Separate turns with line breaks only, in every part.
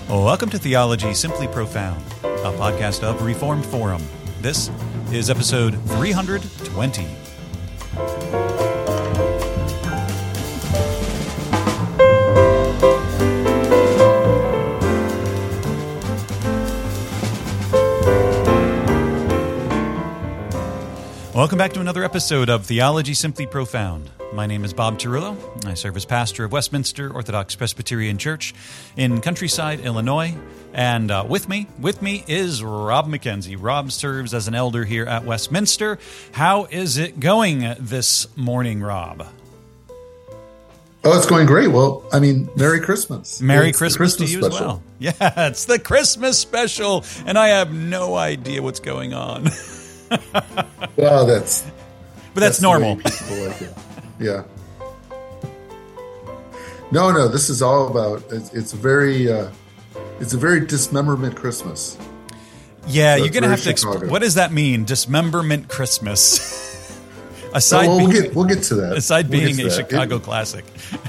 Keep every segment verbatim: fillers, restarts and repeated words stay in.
Welcome to Theology Simply Profound, a podcast of Reformed Forum. This is episode three hundred twenty. Welcome back to another episode of Theology Simply Profound. My name is Bob Cirillo. I serve as pastor of Westminster Orthodox Presbyterian Church in Countryside, Illinois. And uh, with me, with me is Rob McKenzie. Rob serves as an elder here at Westminster. How is it going this morning, Rob?
Oh, it's going great. Well, I mean, Merry Christmas.
Merry
it's
Christmas,
Christmas
to you
special.
as well. Yeah, it's the Christmas special, and I have no idea what's going on.
Well, that's
but that's, that's normal.
People like it. Yeah. No, no. This is all about. It's, it's very. Uh, it's a very dismemberment Christmas.
Yeah,
so
you're gonna have to.
Chicago.
Exp- what does that mean? Dismemberment Christmas. aside,
well,
being,
we'll get we'll get to that.
Aside
we'll
being a
that.
Chicago
it,
classic.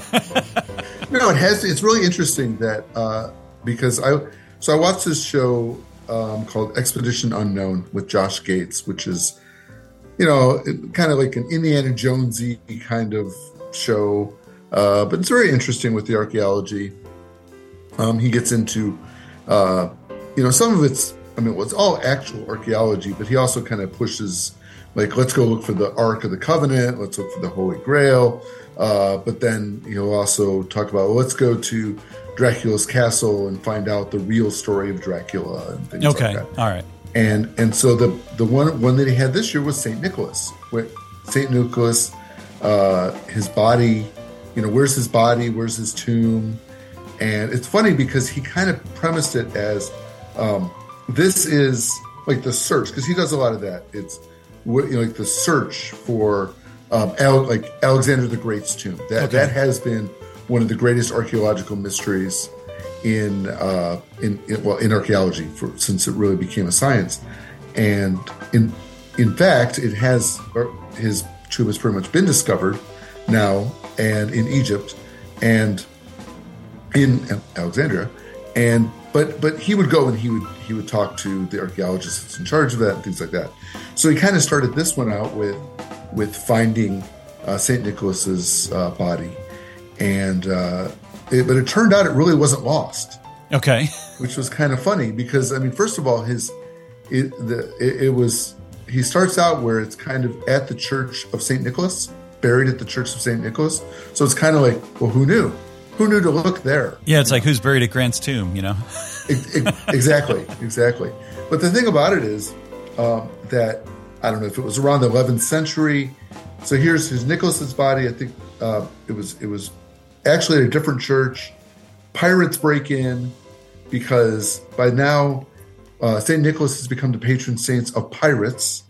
you know, it has. It's really interesting that uh, because I so I watched this show um, called Expedition Unknown with Josh Gates, which is. You know, kind of like an Indiana Jonesy kind of show, uh, but it's very interesting with the archaeology. Um, he gets into, uh, you know, some of it's, I mean, well, it's all actual archaeology, but he also kind of pushes, like, let's go look for the Ark of the Covenant, let's look for the Holy Grail, uh, but then he'll also talk about, well, let's go to Dracula's castle and find out the real story of Dracula and things
okay.
like that.
All right.
And and so the the one one that he had this year was Saint Nicholas. Saint Nicholas, uh, his body, you know, where's his body? Where's his tomb? And it's funny because he kind of premised it as um, this is like the search, because he does a lot of that. It's you know, like the search for um, Al, like Alexander the Great's tomb. That
okay.
that has been one of the greatest archaeological mysteries in uh in, in well in archaeology for since it really became a science. And in in fact it has his tomb has pretty much been discovered now, and in Egypt and in Alexandria, and but but he would go and he would he would talk to the archaeologist that's in charge of that and things like that. So he kind of started this one out with with finding uh, Saint Nicholas's uh, body, and uh It, but it turned out it really wasn't lost.
Okay,
which was kind of funny because I mean, first of all, his it, the, it, it was he starts out where it's kind of at the Church of Saint Nicholas, buried at the Church of Saint Nicholas. So it's kind of like, well, who knew? Who knew to look there?
Yeah, it's like know? Who's buried at Grant's tomb, you know?
it, it, exactly, exactly. But the thing about it is um, that I don't know if it was around the eleventh century. So here's his Nicholas's body. I think uh, it was it was. Actually at a different church. Pirates break in because by now uh, Saint Nicholas has become the patron saint of pirates,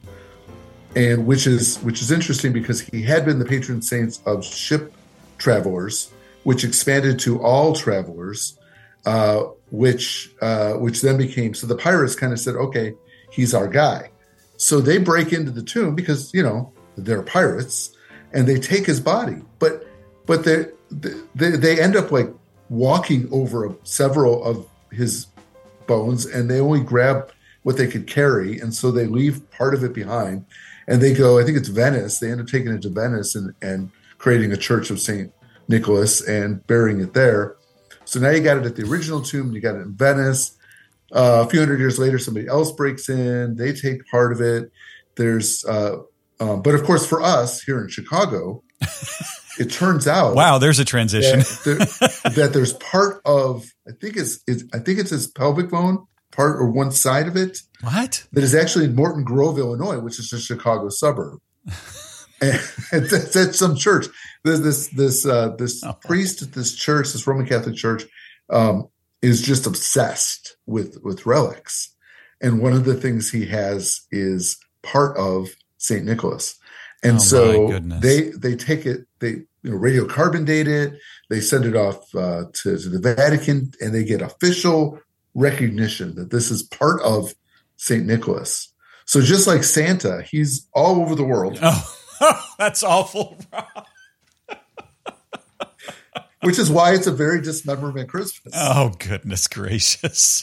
and which is which is interesting because he had been the patron saint of ship travelers, which expanded to all travelers, uh, which uh, which then became so the pirates kind of said, okay, he's our guy. So they break into the tomb because you know they're pirates, and they take his body, but but they They, they end up like walking over several of his bones, and they only grab what they could carry. And so they leave part of it behind, and they go, I think it's Venice. They end up taking it to Venice and, and creating a church of Saint Nicholas and burying it there. So now you got it at the original tomb, you got it in Venice. Uh, a few hundred years later, somebody else breaks in. They take part of it. There's, uh, um, but of course for us here in Chicago, it turns out,
wow, there's a transition.
That, there, that there's part of, I think it's, it's, I think it's his pelvic bone part or one side of it.
What?
That is actually in Morton Grove, Illinois, which is a Chicago suburb. and that's at some church. There's this this uh, this oh. priest at this church, this Roman Catholic church, um, is just obsessed with with relics, and one of the things he has is part of Saint Nicholas. And
oh
so they they take it, they you know, radiocarbon date it, they send it off uh, to, to the Vatican, and they get official recognition that this is part of Saint Nicholas. So just like Santa, he's all over the world.
Oh, that's awful.
which is why it's a very dismemberment Christmas.
Oh, goodness gracious.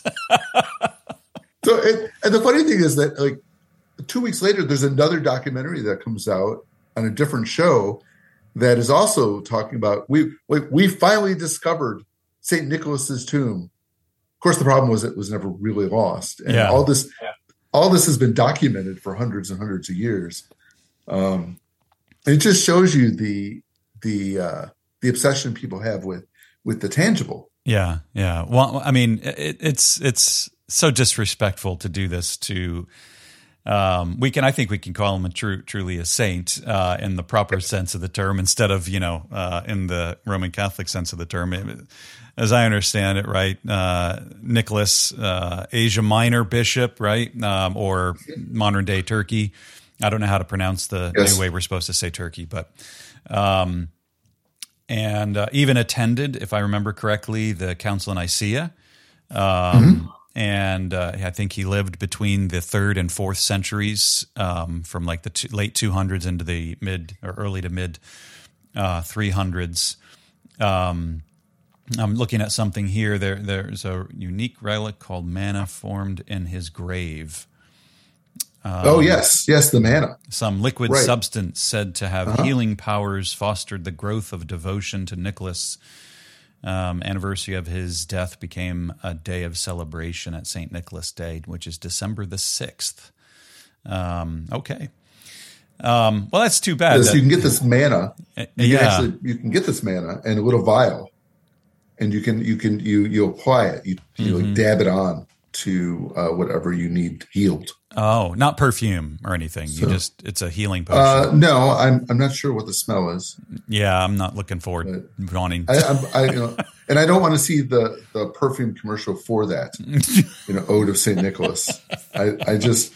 So, it, and the funny thing is that, like, two weeks later, there's another documentary that comes out on a different show that is also talking about we we, we finally discovered Saint Nicholas's tomb. Of course, the problem was it was never really lost, and
yeah.
all this yeah. all this has been documented for hundreds and hundreds of years. Um, it just shows you the the uh, the obsession people have with with the tangible.
Yeah, yeah. Well, I mean, it, it's it's so disrespectful to do this to. Um, we can, I think, we can call him a true, truly a saint uh, in the proper sense of the term, instead of you know uh, in the Roman Catholic sense of the term. As I understand it, right, uh, Nicholas, uh, Asia Minor bishop, right, um, or modern day Turkey. I don't know how to pronounce the yes. new way we're supposed to say Turkey, but um, and uh, even attended, if I remember correctly, the Council of Nicaea. Um, mm-hmm. And uh, I think he lived between the third and fourth centuries, um, from like the two, late two hundreds into the mid or early to mid uh, three hundreds. Um, I'm looking at something here. There, there's a unique relic called manna formed in his grave. Um,
oh yes, yes, the manna.
Some liquid right. substance said to have uh-huh. healing powers fostered the growth of devotion to Nicholas. Um, anniversary of his death became a day of celebration at Saint Nicholas Day, which is December the sixth. Um, okay. Um, well, that's too bad.
Yes,
that,
you can get this manna. You
yeah.
Can actually, you can get this manna in a little vial, and you can you can you you apply it. You you mm-hmm. like dab it on to uh, whatever you need healed.
Oh, not perfume or anything. So, you just it's a healing potion.
Uh, no, I'm I'm not sure what the smell is.
Yeah, I'm not looking forward but wanting.
I, I'm, I you know, and I don't want to see the the perfume commercial for that. You know, Ode of Saint Nicholas. I I just.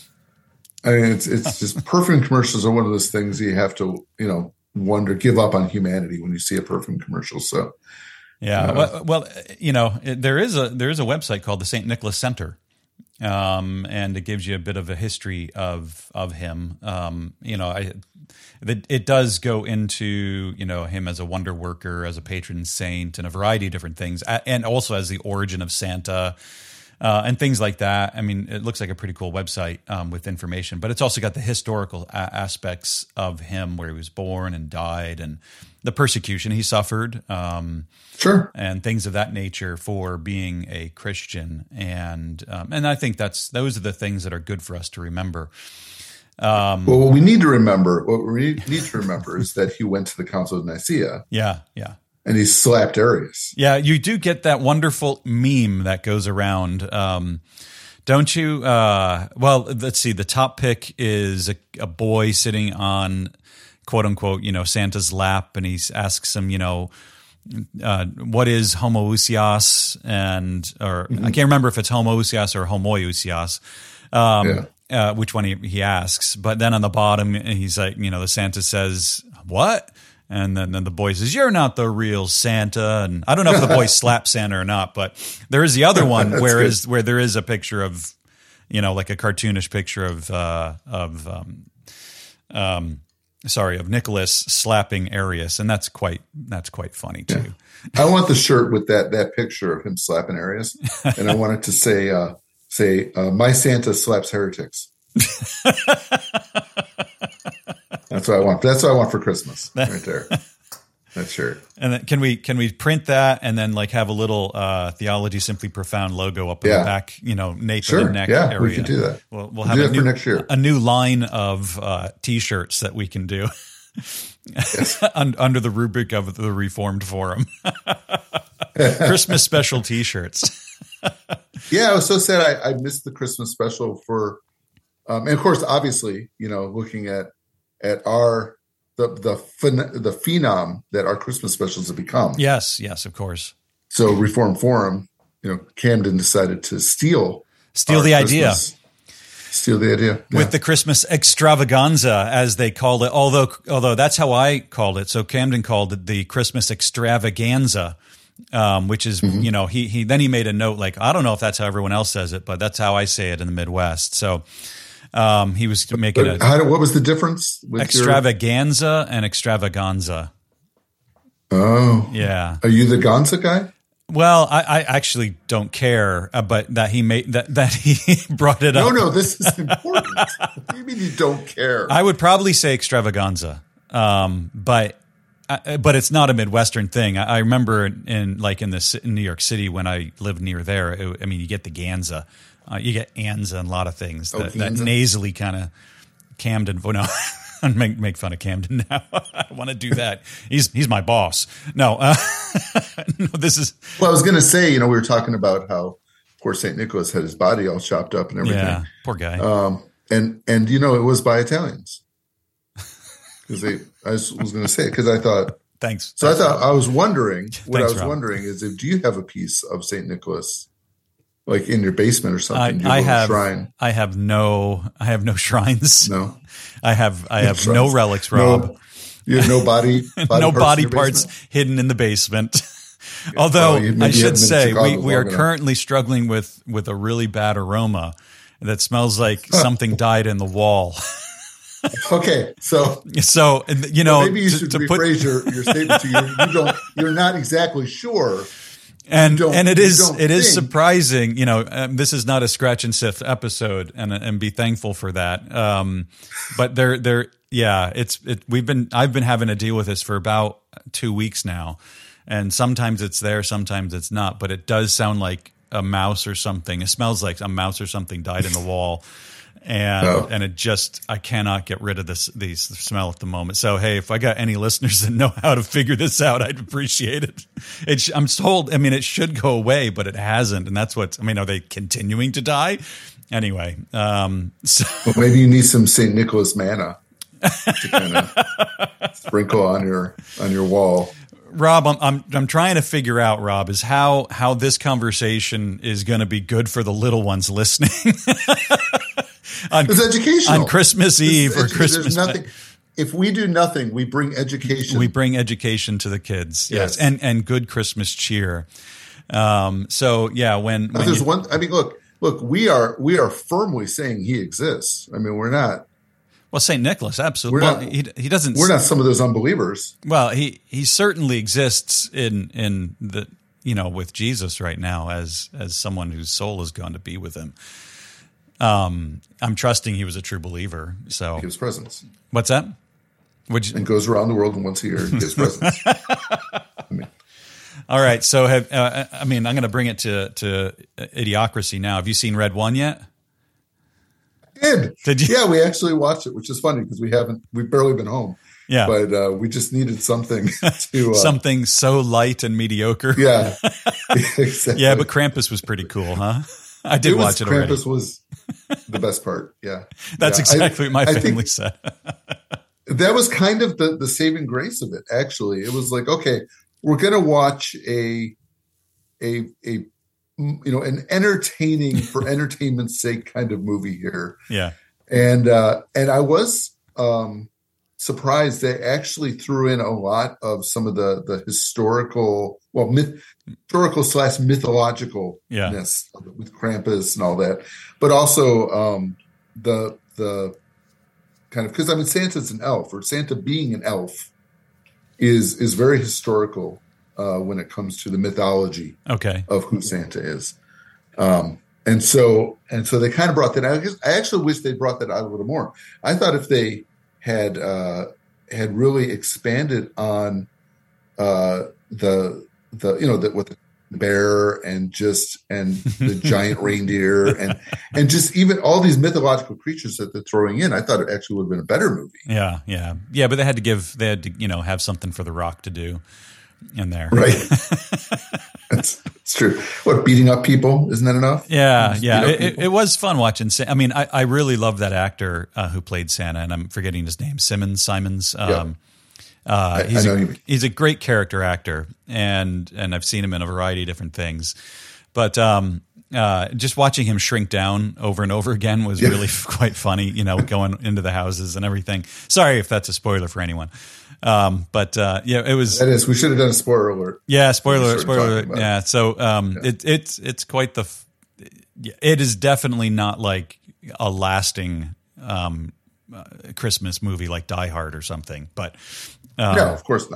I mean, it's it's just perfume commercials are one of those things you have to, you know, wonder, give up on humanity when you see a perfume commercial. So,
yeah, uh, well, well, you know, it, there is a there is a website called the Saint Nicholas Center, um, and it gives you a bit of a history of of him. Um, you know, I it, it does go into you know him as a wonder worker, as a patron saint, and a variety of different things, and also as the origin of Santa. Uh, and things like that. I mean, it looks like a pretty cool website um, with information, but it's also got the historical a- aspects of him, where he was born and died, and the persecution he suffered, um,
sure,
and things of that nature for being a Christian. And um, and I think that's those are the things that are good for us to remember. Um,
well, what we need to remember, what we need to remember, is that he went to the Council of Nicaea.
Yeah, yeah.
And he slapped Arius.
Yeah, you do get that wonderful meme that goes around, um, don't you? Uh, well, let's see. The top pick is a, a boy sitting on, quote unquote, you know, Santa's lap, and he asks him, you know, uh, what is homoousios? And or mm-hmm. I can't remember if it's homoousios or homoousios. Um, yeah. uh, which one he, he asks. But then on the bottom, he's like, you know, the Santa says, what? And then, then the boy says, "You're not the real Santa." And I don't know if the boy slaps Santa or not, but there is the other one where is where there is a picture of, you know, like a cartoonish picture of uh, of um, um, sorry of Nicholas slapping Arius, and that's quite that's quite funny too.
Yeah. I want the shirt with that that picture of him slapping Arius, and I want it to say uh, say uh, "My Santa slaps heretics." That's what I want. That's what I want for Christmas, right there. That shirt.
And then can we can we print that and then like have a little uh, Theology Simply Profound logo up in
yeah.
the back, you know, nape
sure.
of the neck
yeah,
area?
We can do that.
We'll, we'll,
we'll
have
do
a
that
new,
for next year.
A new line of uh, T-shirts that we can do yes. under the rubric of the Reformed Forum. Christmas special T-shirts.
Yeah, I was so sad. I, I missed the Christmas special for, um, and of course, obviously, you know, looking at. At our the the phen, the phenom that our Christmas specials have become.
Yes, yes, of course.
So Reform Forum, you know, Camden decided to steal
steal the
Christmas,
idea,
steal the idea
with
yeah.
the Christmas extravaganza, as they called it. Although although that's how I called it. So Camden called it the Christmas extravaganza. Um, which is, mm-hmm. you know, he he then he made a note like, I don't know if that's how everyone else says it, but that's how I say it in the Midwest. So. Um, he was making
but
a
how, what was the difference? With
extravaganza your... and extravaganza.
Oh,
Yeah.
Are you the Gonza guy?
Well, I, I actually don't care, uh, but that he made that that he brought it
No,
up.
no, this is important. What do you mean you don't care?
I would probably say extravaganza, um, but uh, but it's not a Midwestern thing. I, I remember in, in like in this in New York City when I lived near there. It, I mean, you get the Ganza, uh, you get Anza, and a lot of things
Oh,
that, that
Ganza.
nasally kind of Camden. Oh, no. Make make fun of Camden now. I don't want to do that. He's he's my boss. No, uh, no. This is
Well, I was going to say, you know, we were talking about how poor Saint Nicholas had his body all chopped up and everything.
yeah, poor guy.
Um, and and you know, it was by Italians. Because they, I was, was going to say, because I thought.
Thanks.
So
Thanks,
I thought
Rob.
I was wondering. What
Thanks,
I was
Rob.
wondering is, if do you have a piece of Saint Nicholas, like in your basement or something?
I,
Do you
I
a
have
shrine.
I have no I have no shrines.
No.
I have I have
shrines.
no relics, Rob.
No, you have no body, body
no
parts
body
in your
parts
basement?
hidden in the basement. Although
Well, you- maybe
I
you
should
haven't been to
say we,
Chicago
we are
long enough.
currently struggling with with a really bad aroma that smells like something died in the wall.
Okay, so
So you know,
maybe you
to,
should
to put
rephrase your, your statement to you. You don't. You're not exactly sure.
and
don't-
and it
you
is
don't
it is
think-
surprising. You know, um, this is not a scratch and sift episode, and and be thankful for that. Um, but there there yeah, it's it. We've been I've been having to deal with this for about two weeks now, and sometimes it's there, sometimes it's not. But it does sound like a mouse or something. It smells like a mouse or something died in the wall. And
Oh.
and it just I cannot get rid of this these smell at the moment. So hey, if I got any listeners that know how to figure this out, I'd appreciate it. It sh- I'm told. I mean, it should go away, but it hasn't, and that's what I mean. Are they continuing to die? Anyway, um, so
Well, maybe you need some Saint Nicholas manna to kind of sprinkle on your on your wall.
Rob, I'm, I'm I'm trying to figure out, Rob, is how how this conversation is going to be good for the little ones listening. on,
It's educational
on Christmas Eve or
It's edu-
Christmas.
There's nothing. If we do nothing, we bring education.
We bring education to the kids, yes,
Yes.
and and good Christmas cheer. Um, so yeah, when,
But
when
there's
you,
one. I mean, look, look. We are we are firmly saying he exists. I mean, we're not.
well, Saint Nicholas, absolutely.
We're
Well,
not-
he he doesn't.
We're not some of those unbelievers.
Well, he he certainly exists in in the you know with Jesus right now as as someone whose soul has gone to be with him. Um, I'm trusting he was a true believer. So
Gives presents
what's that? Would you,
and goes around the world and once a year gives presents.
all right. So have uh, I mean I'm going to bring it to to Idiocracy now. Have you seen Red One yet?
Did
Did you?
Yeah, we actually watched it, which is funny because we haven't. We've barely been home.
Yeah.
but uh, we just needed something to uh,
Something so light and mediocre.
Yeah, exactly.
Yeah, but Krampus was pretty cool, huh? I did
it was,
watch it
Krampus
already.
was the best part. Yeah,
That's
Yeah.
exactly
I-
what my
I
family
think
said.
that was kind of the the saving grace of it. Actually, it was like, okay, we're gonna watch a a a you know an entertaining for entertainment's sake kind of movie here.
Yeah.
And uh, and I was um, surprised they actually threw in a lot of some of the the historical, well, myth, historical slash mythological
Yeah.
ness with Krampus and all that, but also um, the the kind of because I mean Santa's an elf, or Santa being an elf is is very historical uh, when it comes to the mythology
Okay.
of who Santa is. Um, and so, and so they kind of brought that out. I actually wish they brought that out a little more. I thought if they had, uh, had really expanded on, uh, the, the, you know, the, with the bear and just, and the giant reindeer and, and just even all these mythological creatures that they're throwing in, I thought it actually would have been a better movie.
Yeah, yeah. Yeah, but they had to give they had to, you know, have something for The Rock to do in there.
Right. That's, that's true. What, beating up people? Isn't that enough?
Yeah,
Just
yeah.
beat up
It, it,
people?
it was fun watching. Sa- I mean, I, I really love that actor uh, who played Santa, and I'm forgetting his name, Simmons, Simons. Um, uh,
I-
he's,
I know
a,
you mean.
he's a great character actor, and and I've seen him in a variety of different things. But um, uh, just watching him shrink down over and over again was
Yeah.
really quite funny, you know, going into the houses and everything. Sorry if that's a spoiler for anyone. Um, but uh, yeah, it was.
That is, we should have done a spoiler alert.
Yeah, spoiler,
started
spoiler.
talking
alert.
about it.
Yeah, so um, it, it's it's quite the. F- it is definitely not like a lasting um, uh, Christmas movie like Die Hard or something, but um,
No, of course not.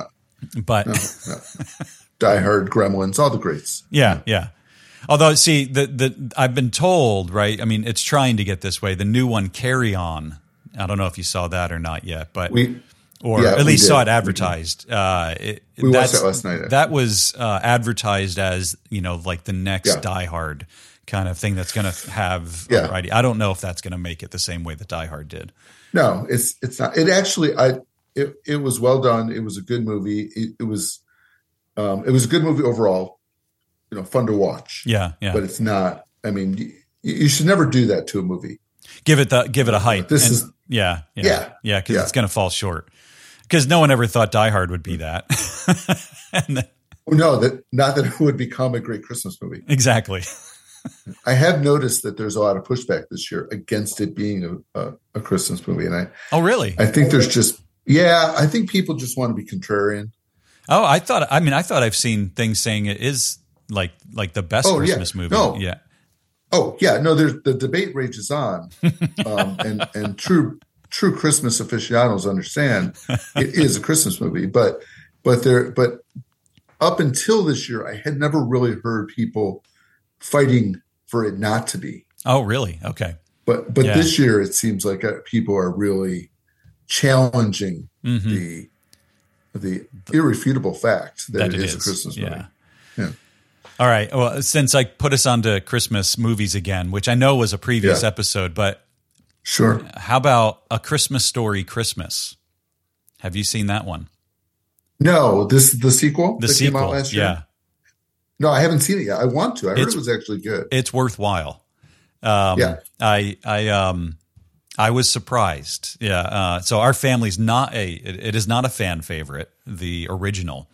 But
no, no. Die Hard, Gremlins, all the greats.
Yeah, yeah. Although, see, the the I've been told, right? I mean, it's trying to get this way. The new one, Carry On. I don't know if you saw that or not yet, but
we
or
yeah,
at least
did.
saw it advertised. Uh, it,
we watched that last night.
That was uh, advertised as, you know, like the next
yeah.
Die Hard kind of thing that's going to have.
Yeah.
Variety. I don't know if that's going to make it the same way that Die Hard did.
No, it's it's not. It actually, I it it was well done. It was a good movie. It, it was um, it was a good movie overall. You know, fun to watch.
Yeah, yeah.
But it's not. I mean, you, you should never do that to a movie.
Give it the give it a hype.
This
and,
is
yeah, yeah,
yeah,
yeah, because
yeah.
it's going to fall short. Because no one ever thought Die Hard would be that. and then,
no, that not that it would become a great Christmas movie.
Exactly.
I have noticed that there's a lot of pushback this year against it being a, a, a Christmas movie, and I
oh really?
I think there's just yeah, I think people just want to be contrarian.
Oh, I thought. I mean, I thought I've seen things saying it is like like the best
oh,
Christmas
yeah.
movie.
No.
Yeah.
Oh yeah, no. There's the debate rages on, um, and and true true Christmas aficionados understand it is a Christmas movie, but but there but up until this year, I had never really heard people fighting for it not to be.
Oh, really? Okay.
But but
yeah.
this year, it seems like uh, people are really challenging mm-hmm. the the irrefutable fact that, that it, it is, is a Christmas movie.
Yeah.
Yeah.
All right. Well, since I put us onto Christmas movies again, which I know was a previous
yeah.
episode, but
sure.
How about A Christmas Story Christmas? Have you seen that one?
No, this the sequel
the
that
sequel,
came out last year.
Yeah.
No, I haven't seen it yet. I want to. I heard
it's,
it was actually good.
It's worthwhile. Um,
yeah.
I I um I was surprised. Yeah. Uh, so our family's not a it, it is not a fan favorite. The original.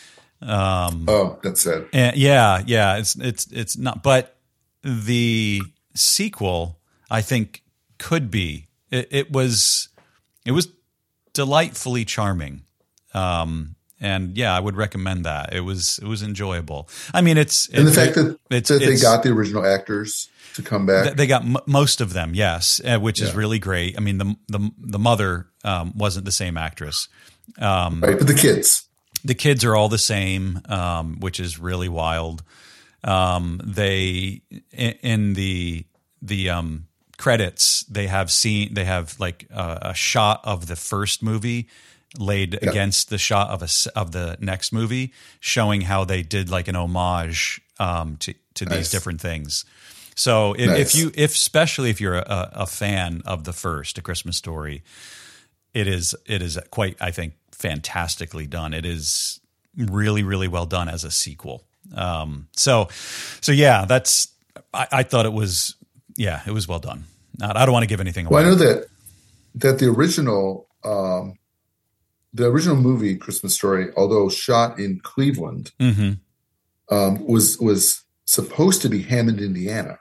Um,
oh, that's sad.
And yeah, yeah, it's it's it's not. But the sequel, I think, could be. It, it was it was delightfully charming, um, and yeah, I would recommend that. It was it was enjoyable. I mean, it's
and
it,
the fact that,
it's,
that
it's,
they got the original actors to come back.
They got m- most of them, yes, uh, which
yeah.
is really great. I mean, the the the mother um, wasn't the same actress, um,
right? But the kids.
The kids are all the same, um, which is really wild. Um, they in, in the the um, credits they have seen they have like a, a shot of the first movie laid yeah. against the shot of a of the next movie, showing how they did like an homage um, to to nice. These different things. So if, nice. if you if especially if you're a, a fan of the first, A Christmas Story, it is it is quite I think. fantastically done. It is really, really well done as a sequel. Um, so, so yeah, that's. I, I thought it was. Yeah, it was well done. Not, I don't want to give anything away.
Well, I know that that the original, um, the original movie Christmas Story, although shot in Cleveland,
mm-hmm.
um, was was supposed to be Hammond, Indiana.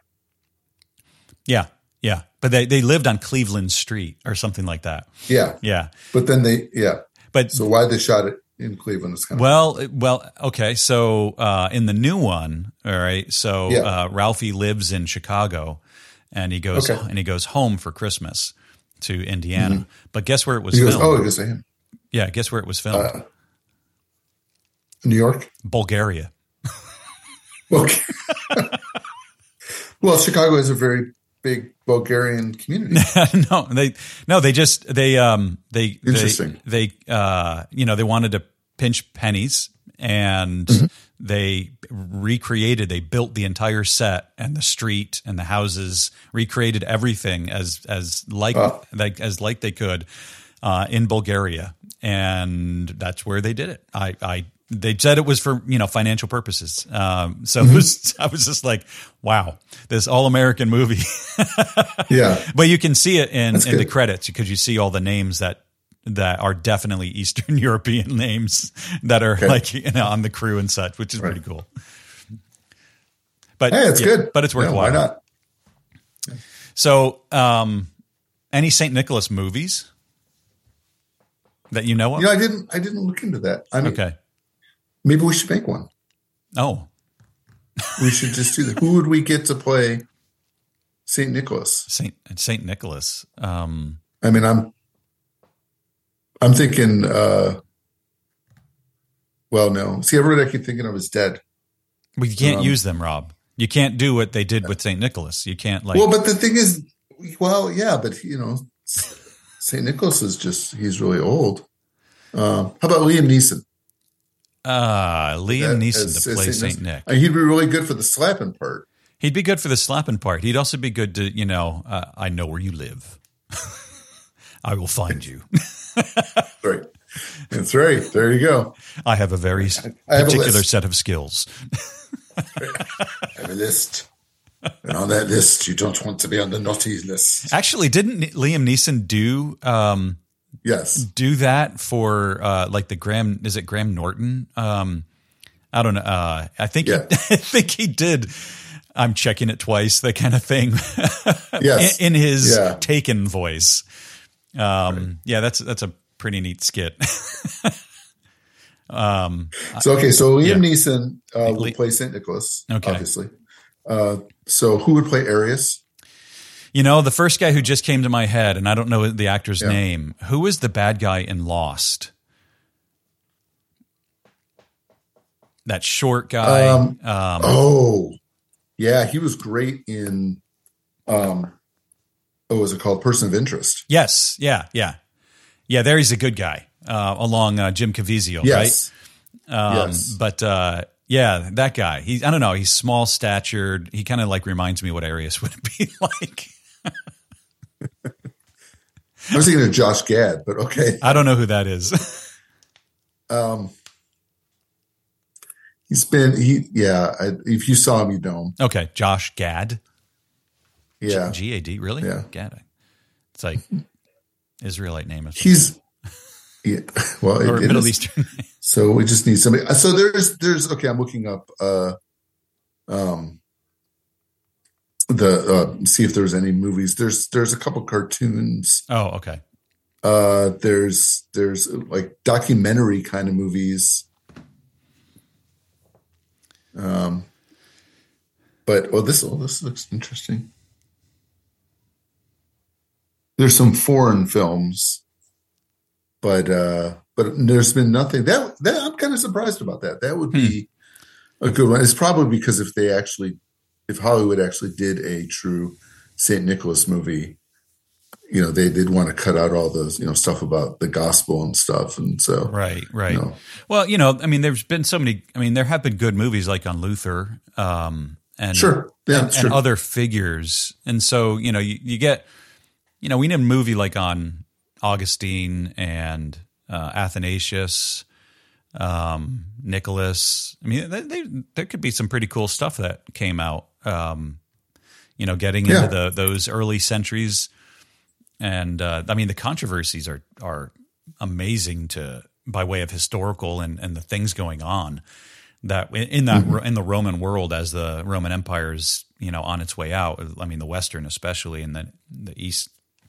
Yeah. Yeah. But they, they lived on Cleveland Street or something like that.
Yeah.
Yeah.
But then they, yeah.
But
so why they shot it in Cleveland is kind
well,
of
well, okay. So uh, in the new one, all right. So
yeah.
uh, Ralphie lives in Chicago, and he goes
okay.
and he goes home for Christmas to Indiana.
Mm-hmm.
But guess where it was
he
filmed?
Goes, oh, he goes to him.
Yeah, guess where it was filmed?
Uh, New York,
Bulgaria.
Okay. Well, Chicago has a very big Bulgarian community.
no, they no, they just they um they
Interesting.
they, they uh you know they wanted to pinch pennies and mm-hmm. they recreated they built the entire set and the street and the houses, recreated everything as as like
oh.
like as like they could uh in Bulgaria, and that's where they did it. I I They said it was for, you know, financial purposes. Um, so mm-hmm. it was, I was just like, wow, this all American movie.
Yeah.
But you can see it in,
That's
in
good.
the credits because you see all the names that, that are definitely Eastern European names that are okay. like, you know, on the crew and such, which is right. pretty cool. But
hey, it's
yeah,
good.
But it's worthwhile.
Yeah, why not?
So, um, any Saint Nicholas movies that you know of?
You know, I didn't, I didn't look into that. I mean,
okay.
Maybe we should make one.
Oh.
We should just do that. Who would we get to play Saint Nicholas?
Saint Saint Nicholas. Um,
I mean, I'm I'm thinking uh, Well, no. See, everybody I keep thinking of is dead.
Well, you can't
Um,
use them, Rob. You can't do what they did with Saint Nicholas. You can't like.
Well, but the thing is, well, yeah, but you know, Saint Nicholas is just—he's really old. Um, how about Liam Neeson?
Uh, Liam
That-
Neeson
as-
to
as
play
Saint
Saint
Nicholas.
Nick.
Uh, he'd be really good for the slapping part.
He'd be good for the slapping part. He'd also be good to, you know, uh, I know where you live. I will find you.
Right. That's right. There you go.
I have a very
I have a
particular
list.
set of skills.
I have a list. And on that list, you don't want to be on the naughty list.
Actually, didn't Liam Neeson do um,
Yes.
do that for uh, like the Graham? Is it Graham Norton? Um, I don't know. Uh, I think
Yeah.
he, I think he did. I'm checking it twice. That kind of thing.
Yes.
in, in his
Yeah.
Taken voice. Um, right. Yeah, that's that's a pretty neat skit. um,
So, okay. So Liam
yeah.
Neeson uh, will
Le-
play Saint Nicholas,
Okay.
obviously. Uh, so who would play Arius?
You know, the first guy who just came to my head, and I don't know the actor's
Yeah.
name. Who was the bad guy in Lost? That short guy.
Um,
Um,
Oh, yeah. He was great in, um, what was it called? Person of Interest.
yes, yeah, yeah, yeah. There he's a good guy, uh, along uh, Jim Caviezel,
Yes.
right? Um,
Yes.
But uh, yeah, that guy. He, I don't know. He's small statured. He kind of like reminds me what Arius would be like.
I was thinking of Josh Gad, but okay.
I don't know who that is.
Um, he's been, he, yeah. I, if you saw him, you'd know him.
Okay, Josh Gad.
Yeah.
G A D, really?
Yeah.
Gad. It's like Israelite name. Of
He's, yeah. Well,
or
it, it
Middle
is.
Eastern name.
So we just need somebody. So there's, there's, okay, I'm looking up, uh, um, the, uh, see if there's any movies. There's, there's a couple cartoons.
Oh, okay.
Uh, there's, there's like documentary kind of movies. Um, but, oh, this, oh, this looks interesting. There's some foreign films, but, uh, but there's been nothing that, that I'm kind of surprised about that. That would be a good one. It's probably because if they actually, if Hollywood actually did a true Saint Nicholas movie, you know, they did want to cut out all those, you know, stuff about the gospel and stuff. And so,
Right, right.
you know,
Well, you know, I mean, there's been so many. I mean, there have been good movies like on Luther, um, and
Sure. Yeah,
and,
that's
and
true.
other figures. And so, you know, you, you get, you know, we need a movie like on Augustine and uh, Athanasius, um, Nicholas. I mean, they, they, there could be some pretty cool stuff that came out. Um, you know, getting
Yeah.
into the those early centuries. And uh, I mean, the controversies are are amazing to by way of historical and, and the things going on that in that
Mm-hmm.
in the Roman world as the Roman Empire is, you know, on its way out. I mean, the Western especially, and then the East.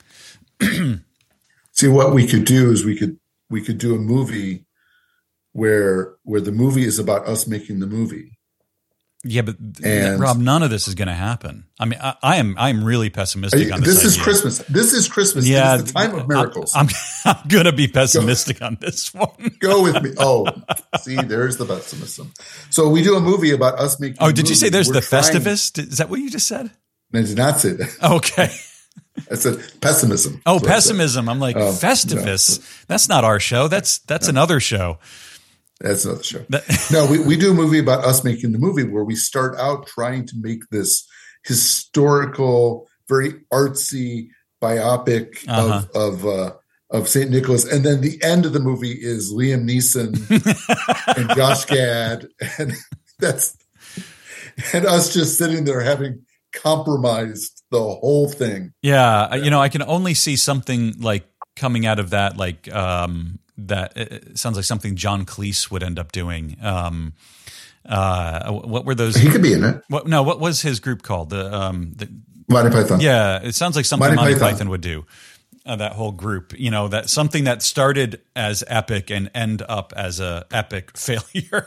see what we could do is we could, we could do a movie where, where the movie is about us making the movie.
Yeah, but
And-
Rob, none of this is going to happen. I mean, I, I am I am really pessimistic on this.
This is
idea.
Christmas. This is Christmas.
Yeah,
It is the time of miracles.
I'm, I'm, I'm going to be pessimistic on this one.
Go with me. Oh, see, there's the pessimism. So we do a movie about us making.
Oh, did you say there's
We're
the
trying-
Festivus? Is that what you just said?
I did not say that.
Okay.
I said pessimism.
Oh,
That's what I said.
pessimism. I'm like,
Um,
Festivus. That's not our show. That's that's another show.
That's another show.
That-
No, we, we do a movie about us making the movie where we start out trying to make this historical, very artsy biopic
Uh-huh.
of of uh, of Saint Nicholas, and then the end of the movie is Liam Neeson and Josh Gad, and that's and us just sitting there having compromised the whole thing.
Yeah, I- you know, I can only see something like coming out of that, like um, that. It sounds like something John Cleese would end up doing. Um, uh, what were those?
He could be in it.
What, no, what was his group called? The, um, the
Monty Python.
yeah, it sounds like something
Monty
Monty,
Python.
Python would do. Uh, that whole group, you know, that something that started as epic and end up as a epic failure.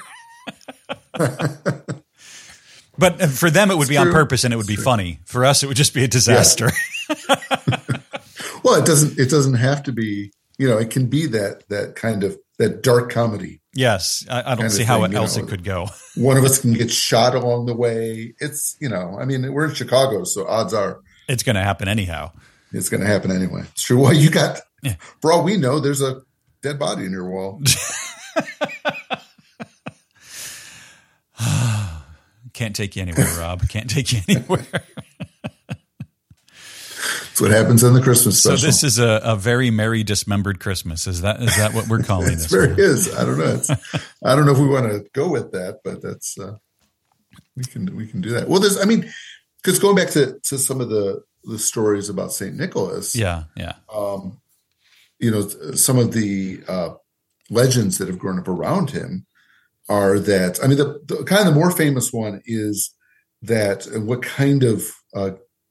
But for them, it would
It's
be on
true.
purpose and it would
It's
be
true.
funny. For us, it would just be a disaster.
Well, it doesn't. It doesn't have to be. You know, it can be that that kind of that dark comedy.
Yes, I, I don't
kind
see
of
how
thing, you
else
know.
it could go.
One of us can get shot along the way. It's, you know, I mean, we're in Chicago, so odds are
It's going to happen anyhow.
it's going to happen anyway. It's true. Well, you got,
Yeah.
for all we know, there's a dead body in your wall.
Can't take you anywhere, Rob. Can't take you anywhere.
That's what happens in the Christmas
So
special.
this is a, a very merry dismembered Christmas. Is that is that what we're calling
It's
this?
very
one?
is. I don't know. It's, I don't know if we want to go with that, but that's uh, we can we can do that. Well, there's I mean, because going back to to some of the the stories about Saint Nicholas,
Yeah, yeah.
um, you know, some of the uh, legends that have grown up around him are that I mean, the, the kind of the more famous one is that and what kind of uh,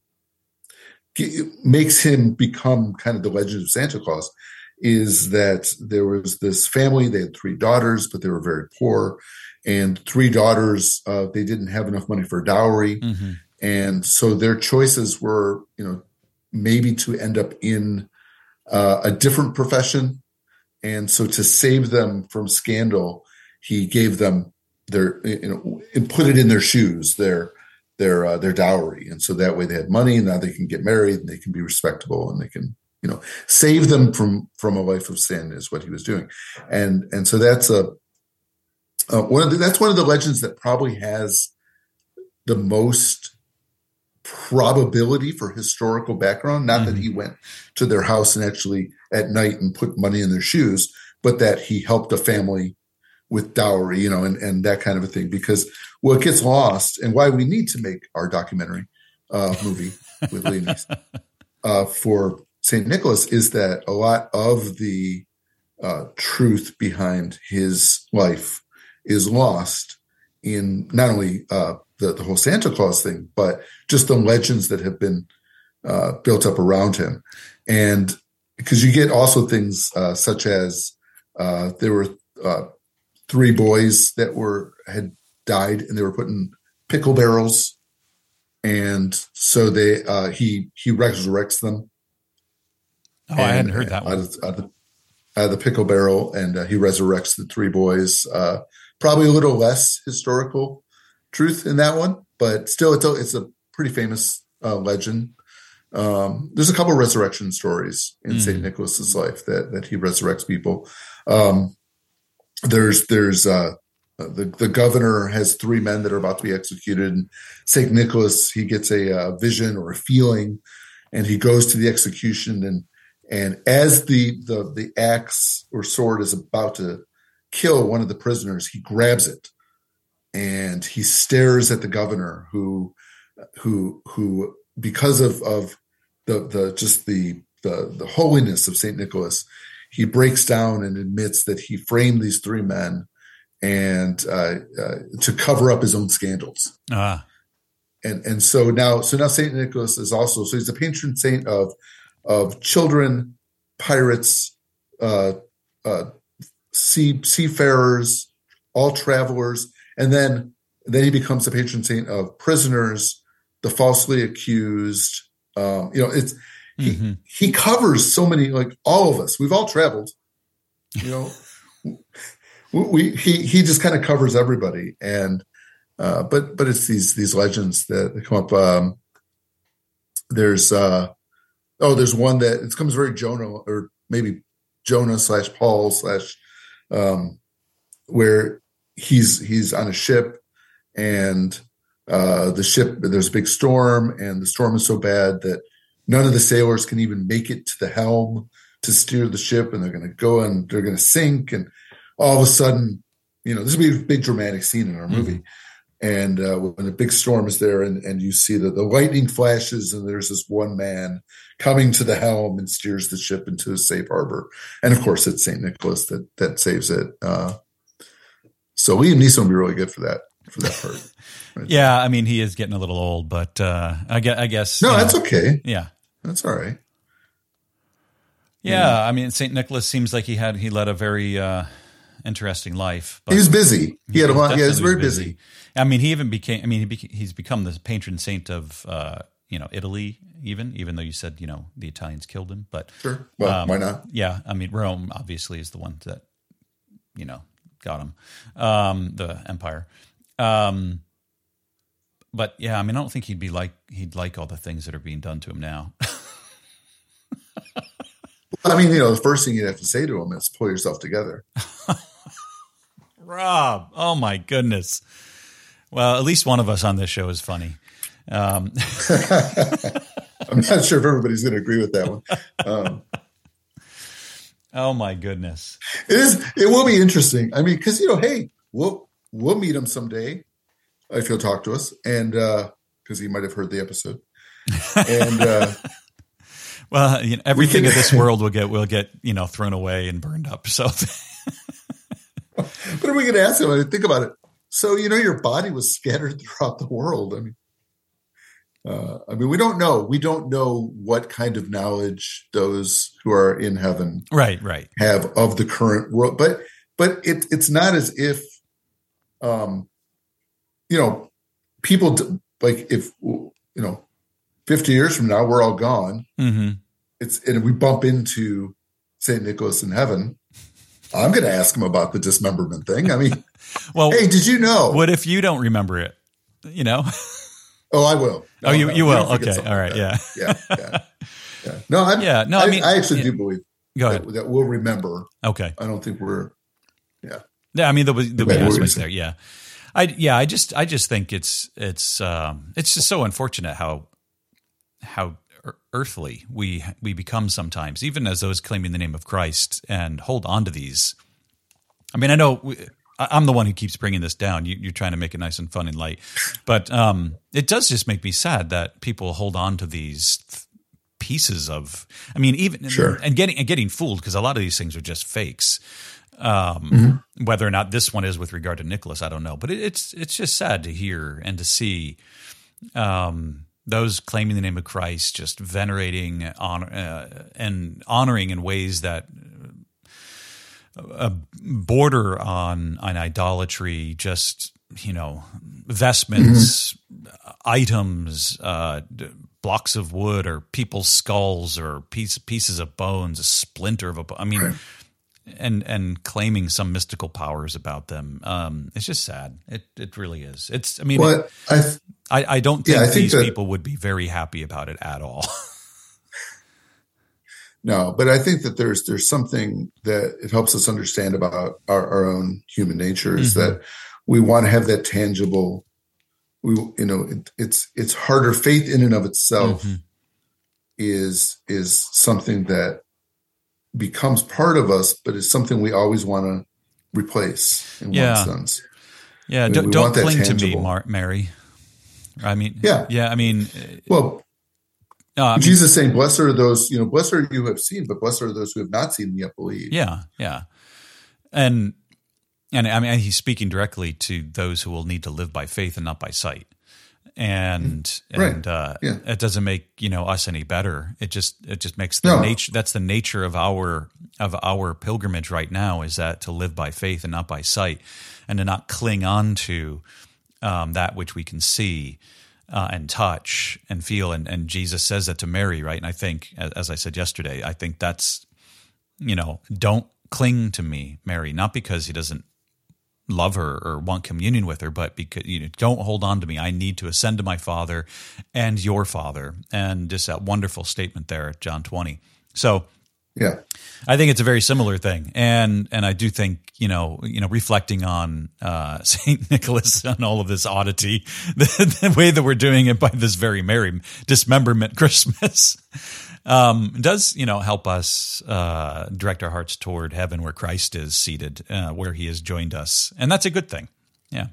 makes him become kind of the legend of Santa Claus is that there was this family. They had three daughters, but they were very poor. And three daughters, uh, they didn't have enough money for dowry.
Mm-hmm.
And so their choices were, you know, maybe to end up in uh, a different profession. And so to save them from scandal, he gave them their, you know, and put it in their shoes, their their uh, their dowry, and so that way they had money. And now they can get married, and they can be respectable, and they can, you know, save them from from a life of sin is what he was doing, and and so that's a uh, one of the, that's one of the legends that probably has the most probability for historical background. Not mm-hmm. that he went to their house and actually at night and put money in their shoes, but that he helped a family with dowry, you know, and, and that kind of a thing. Because what gets lost and why we need to make our documentary uh, movie with Liam Neeson uh, for Saint Nicholas is that a lot of the uh, truth behind his life is lost in not only uh, the, the whole Santa Claus thing, but just the legends that have been uh, built up around him. And because you get also things uh, such as uh, there were uh, three boys that were had died and they were put in pickle barrels, and so they uh, he he resurrects them.
Oh,
and,
I hadn't heard that
out
one.
Of, out, of, out of the pickle barrel, and uh, he resurrects the three boys. Uh, probably a little less historical truth in that one, but still, it's a, it's a pretty famous uh, legend. Um, there's a couple of resurrection stories in mm. Saint Nicholas's life that that he resurrects people. Um, There's there's uh, the the governor has three men that are about to be executed. And Saint Nicholas, he gets a, a vision or a feeling, and he goes to the execution. And and as the the the axe or sword is about to kill one of the prisoners, he grabs it and he stares at the governor, who who who because of of the the just the the the holiness of Saint Nicholas, he breaks down and admits that he framed these three men and uh, uh, to cover up his own scandals.
Ah.
And and so now, so now Saint Nicholas is also, so he's the patron saint of of children, pirates, uh, uh, sea seafarers, all travelers, and then then he becomes the patron saint of prisoners, the falsely accused. Um, you know, it's. He, mm-hmm. he covers so many, like all of us. We've all traveled, you know. we, we he he just kind of covers everybody, and uh, but but it's these these legends that, that come up. Um, there's uh, oh, there's one that it comes very Jonah or maybe Jonah slash Paul slash um, where he's he's on a ship and uh, the ship there's a big storm and the storm is so bad that none of the sailors can even make it to the helm to steer the ship, and they're going to go and they're going to sink. And all of a sudden, you know, this would be a big dramatic scene in our movie. Mm-hmm. And uh, when a big storm is there and, and you see that the lightning flashes and there's this one man coming to the helm and steers the ship into a safe harbor. And of course, it's Saint Nicholas that, that saves it. Uh, so Liam Neeson would be really good for that, for that part. Right?
Yeah. I mean, he is getting a little old, but uh, I guess, I guess
no,
you know,
that's okay.
Yeah.
That's all right.
Yeah, yeah. I mean, Saint Nicholas seems like he had he led a very uh, interesting life.
But he was busy. He, he had a lot. Yeah, he was very busy. busy.
I mean, he even became. I mean, he beca- he's become the patron saint of uh, you know Italy. Even even though you said you know the Italians killed him, but
sure. Well, um, why not?
Yeah, I mean, Rome obviously is the one that you know got him, um, the Empire. Um, but yeah, I mean, I don't think he'd be like he'd like all the things that are being done to him now.
I mean, you know, the first thing you'd have to say to him is pull yourself together.
Rob, oh my goodness. Well, at least one of us on this show is funny. Um.
I'm not sure if everybody's going to agree with that one. Um,
oh my goodness.
It is, it will be interesting. I mean, cause you know, hey, we'll, we'll meet him someday if he'll talk to us, and, uh, cause he might've heard the episode. And, uh,
well, you know, everything can, of this world will get, will get, you know, thrown away and burned up. So,
but are we going to ask him? I mean, think about it. So, you know, your body was scattered throughout the world. I mean, uh, I mean, we don't know. We don't know what kind of knowledge those who are in heaven,
right, right,
have of the current world. But, but it, it's not as if, um, you know, people d- like if you know, fifty years from now we're all gone.
Mm-hmm.
It's and we bump into Saint Nicholas in heaven. I'm going to ask him about the dismemberment thing. I mean,
well,
hey, did you know?
What if you don't remember it? You know?
Oh, I will.
No, oh, you no, you will. Okay, all right.
Like
yeah.
yeah, yeah, yeah. No, I'm,
yeah. No, I,
I
mean,
I actually
yeah.
do believe
Go ahead.
That, that we'll remember.
Okay.
I don't think we're. Yeah.
Yeah, I mean, there'll be, there'll be
Yeah,
aspects there. Yeah. I yeah, I just I just think it's it's um, it's just so unfortunate how how earthly we we become sometimes, even as those claiming the name of Christ and hold on to these. I mean, I know we, I'm the one who keeps bringing this down. You, you're trying to make it nice and fun and light, but um, it does just make me sad that people hold on to these th- pieces of. I mean, even
sure.
and getting and getting fooled because a lot of these things are just fakes. Um,
mm-hmm.
Whether or not this one is with regard to Nicholas, I don't know. But it, it's it's just sad to hear and to see um, those claiming the name of Christ just venerating honor, uh, and honoring in ways that uh, border on on idolatry. Just you know, vestments, mm-hmm. items, uh, blocks of wood, or people's skulls, or piece, pieces of bones, a splinter of a. I mean.
Right.
And and claiming some mystical powers about them, um, it's just sad. It it really is. It's. I mean,
well, I, th-
I I don't think
yeah, I think
these
that,
people would be very happy about it at all.
No, but I think that there's there's something that it helps us understand about our, our own human nature is
Mm-hmm.
that we want to have that tangible. We you know it, it's it's harder. Faith in and of itself
Mm-hmm.
is is something that becomes part of us, but it's something we always want to replace in
Yeah.
one sense.
Yeah,
I mean,
don't,
we
don't
want that
cling to me,
tangible.
Mar- Mary. I mean,
Yeah.
yeah. I mean,
Well,
no, I mean,
Jesus is saying, "Blessed are those you know, blessed are you who have seen, but blessed are those who have not seen and yet believe."
yeah, yeah, and and I mean, he's speaking directly to those who will need to live by faith and not by sight. And
Right.
and uh,
Yeah.
it doesn't make you know us any better. It just it just makes the
No.
nature. That's the nature of our of our pilgrimage right now. Is that to live by faith and not by sight, and to not cling on to um, that which we can see uh, and touch and feel. And, and Jesus says that to Mary, right? And I think, as I said yesterday, I think that's you know, don't cling to me, Mary, not because he doesn't love her or want communion with her, but because you know, don't hold on to me. I need to ascend to my Father and your Father. And just that wonderful statement there at John twenty. So
Yeah.
I think it's a very similar thing. And and I do think, you know, you know, reflecting on uh, Saint Nicholas and all of this oddity, the, the way that we're doing it by this very merry dismemberment Christmas, Um, does, you know, help us uh, direct our hearts toward heaven where Christ is seated, uh, where he has joined us. And that's a good thing. Yeah.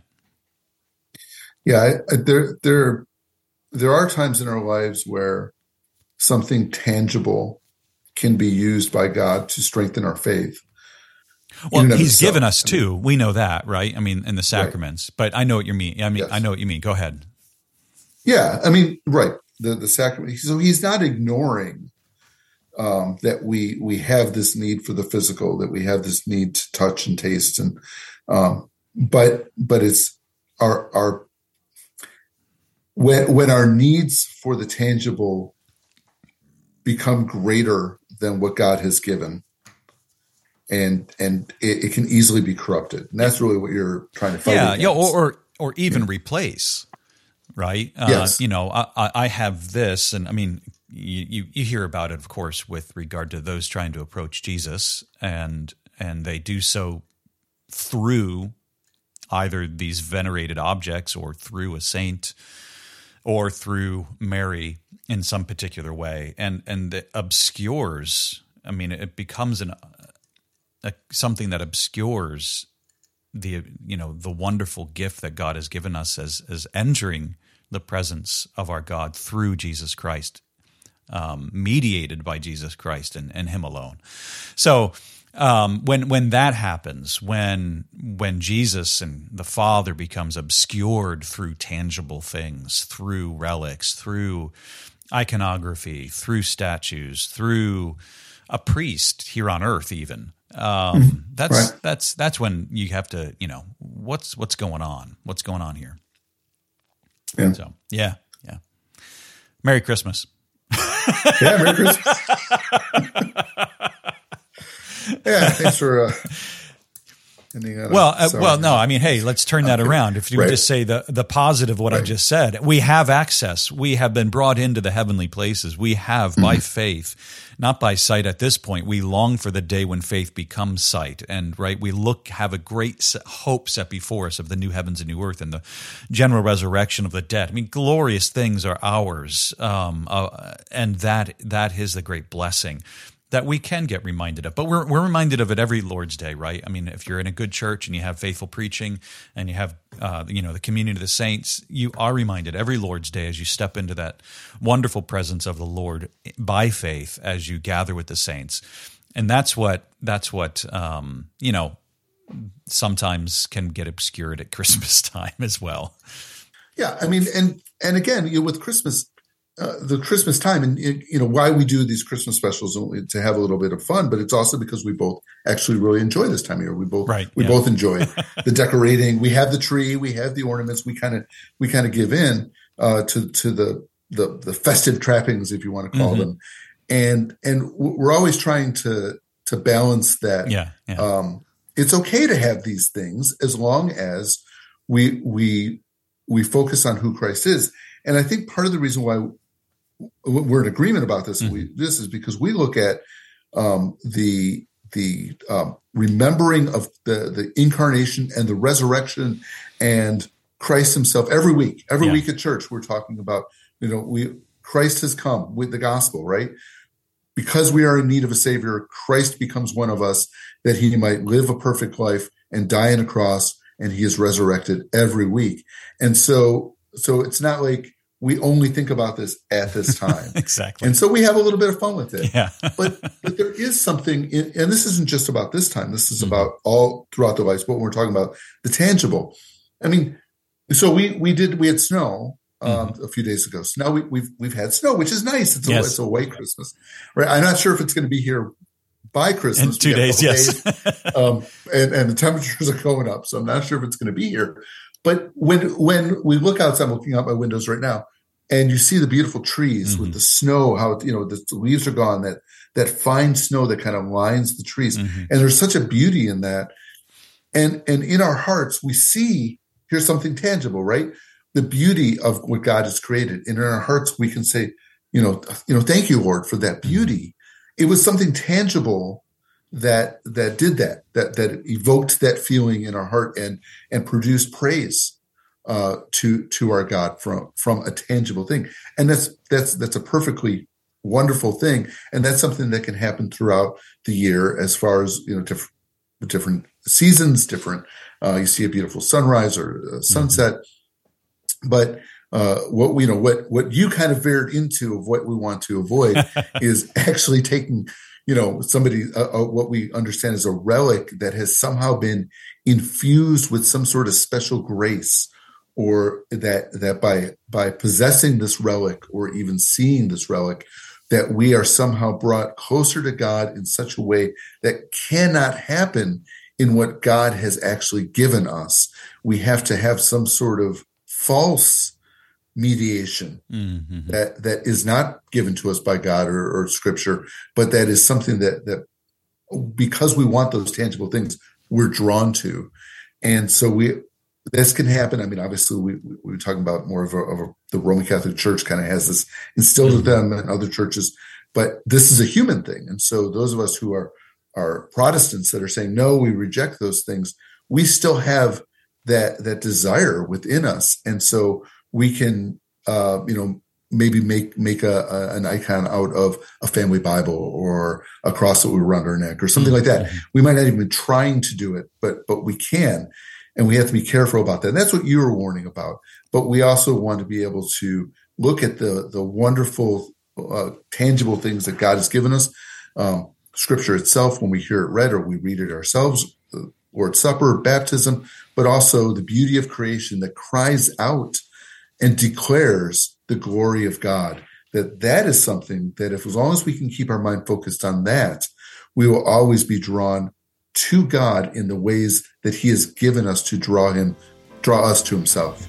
Yeah. I, I, there, there, there are times in our lives where something tangible can be used by God to strengthen our faith.
Well,
In and of
he's
itself.
given us
I
two.
mean,
we know that, right? I mean, in the sacraments, but I know what you mean. I mean,
Yes.
I know what you mean. Go ahead.
Yeah. I mean, right. The, the sacrament. So he's not ignoring um, that we, we have this need for the physical, that we have this need to touch and taste. And, um, but, but it's our, our, when, when our needs for the tangible become greater than what God has given, and and it, it can easily be corrupted. And that's really what you're trying to fight
yeah,
against.
yeah, or or, or even yeah. replace, right? Uh,
yes.
You know, I, I have this, and I mean, you, you you hear about it, of course, with regard to those trying to approach Jesus, and and they do so through either these venerated objects or through a saint or through Mary in some particular way, and and it obscures. I mean, it becomes an a, something that obscures the you know the wonderful gift that God has given us as as entering the presence of our God through Jesus Christ, um, mediated by Jesus Christ and, and Him alone. So. Um, when when that happens, when when Jesus and the Father becomes obscured through tangible things, through relics, through iconography, through statues, through a priest here on earth, even um, that's right. that's that's when you have to, you know, what's what's going on? What's going on here?
Yeah.
So yeah, yeah. Merry Christmas.
Yeah, Merry Christmas. Yeah, thanks for uh, ending that.
Well, uh, well, no, I mean, hey, let's turn that
okay.
around. If you
right.
just say the the positive, what right. I just said, we have access. We have been brought into the heavenly places. We have by mm-hmm. faith, not by sight. At this point, we long for the day when faith becomes sight, and right, we look have a great hope set before us of the new heavens and new earth and the general resurrection of the dead. I mean, glorious things are ours, um, uh, and that that is the great blessing that we can get reminded of. But we're we're reminded of it every Lord's Day, right? I mean, if you're in a good church and you have faithful preaching and you have, uh, you know, the communion of the saints, you are reminded every Lord's Day as you step into that wonderful presence of the Lord by faith as you gather with the saints. And that's what, that's what um, you know, sometimes can get obscured at Christmas time as well.
Yeah, I mean, and and again, you know, with Christmas, Uh, the Christmas time, and you know why we do these Christmas specials to have a little bit of fun, but it's also because we both actually really enjoy this time of year. We both
right,
we
yeah.
both enjoy the decorating. We have the tree, we have the ornaments. We kind of we kind of give in uh, to to the, the the festive trappings, if you want to call mm-hmm. them, and and we're always trying to to balance that.
Yeah, yeah.
Um, it's okay to have these things as long as we we we focus on who Christ is, and I think part of the reason why we're in agreement about this. Mm-hmm. We, this is because we look at um, the the um, remembering of the the incarnation and the resurrection and Christ Himself every week. Every yeah. week at church, we're talking about you know we Christ has come with the gospel, right? Because we are in need of a Savior, Christ becomes one of us that He might live a perfect life and die on a cross, and He is resurrected every week. And so, so it's not like we only think about this at this time.
Exactly.
And so we have a little bit of fun with it.
Yeah.
but but there is something, in, and this isn't just about this time. This is mm-hmm. about all throughout the life. But when we're talking about the tangible, I mean, so we we did we had snow um, mm-hmm. a few days ago. So now we, we've we've had snow, which is nice. It's a, yes. it's a white Christmas, right? I'm not sure if it's going to be here by Christmas.
In two days, yes.
days. um, and and the temperatures are going up, so I'm not sure if it's going to be here. But when when we look outside, I'm looking out my windows right now, and you see the beautiful trees mm-hmm. with the snow, how you know the, the leaves are gone, that that fine snow that kind of lines the trees, mm-hmm. and there's such a beauty in that. And and in our hearts, we see here's something tangible, right? The beauty of what God has created, and in our hearts, we can say, you know, you know, thank you, Lord, for that beauty. Mm-hmm. It was something tangible that that did that, that that evoked that feeling in our heart and and produced praise uh, to to our God from from a tangible thing, and that's that's that's a perfectly wonderful thing, and that's something that can happen throughout the year as far as you know diff- different seasons, different. Uh, you see a beautiful sunrise or a sunset, mm-hmm. but uh, what you know what what you kind of veered into of what we want to avoid is actually taking. You know, somebody, uh, uh, what we understand is a relic that has somehow been infused with some sort of special grace, or that that by by possessing this relic or even seeing this relic, that we are somehow brought closer to God in such a way that cannot happen in what God has actually given us. We have to have some sort of false mediation mm-hmm. that that is not given to us by God or, or Scripture, but that is something that that because we want those tangible things, we're drawn to. And so we, this can happen. I mean, obviously we, we were talking about more of a, of a, the Roman Catholic Church kind of has this instilled with them and other churches, but this is a human thing. And so those of us who are, are Protestants that are saying, no, we reject those things, we still have that, that desire within us. And so we can, uh, you know, maybe make, make a, a, an icon out of a family Bible or a cross that we around our neck or something like that. We might not even be trying to do it, but, but we can, and we have to be careful about that. And that's what you were warning about. But we also want to be able to look at the, the wonderful, uh, tangible things that God has given us. Um, scripture itself, when we hear it read or we read it ourselves, the Lord's Supper, baptism, but also the beauty of creation that cries out and declares the glory of God. That that is something that if, as long as we can keep our mind focused on that, we will always be drawn to God in the ways that he has given us to draw him, draw us to himself.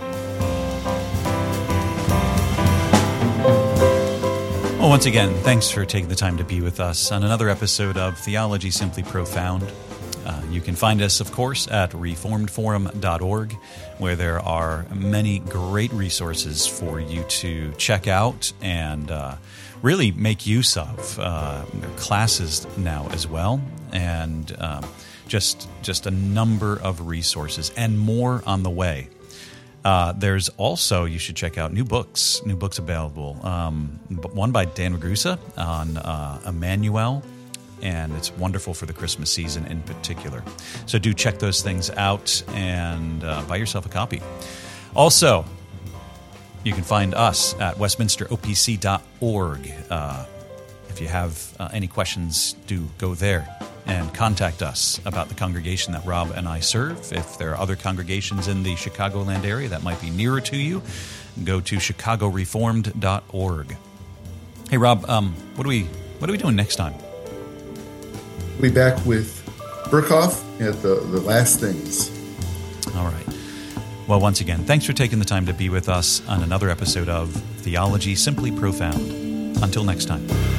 Well, once again, thanks for taking the time to be with us on another episode of Theology Simply Profound. Uh, you can find us, of course, at reformed forum dot org, where there are many great resources for you to check out and uh, really make use of. Uh, there are classes now as well, and uh, just just a number of resources and more on the way. Uh, there's also, you should check out new books, new books available. Um, one by Dan Ragusa on uh, Emmanuel, and it's wonderful for the Christmas season in particular. So do check those things out and uh, buy yourself a copy. Also, you can find us at westminster o p c dot org. Uh, if you have uh, any questions, do go there and contact us about the congregation that Rob and I serve. If there are other congregations in the Chicagoland area that might be nearer to you, go to chicago reformed dot org. Hey, Rob, um, what are we what are we doing next time?
We'll be back with Berkhof at the, the last things.
All right. Well, once again, thanks for taking the time to be with us on another episode of Theology Simply Profound. Until next time.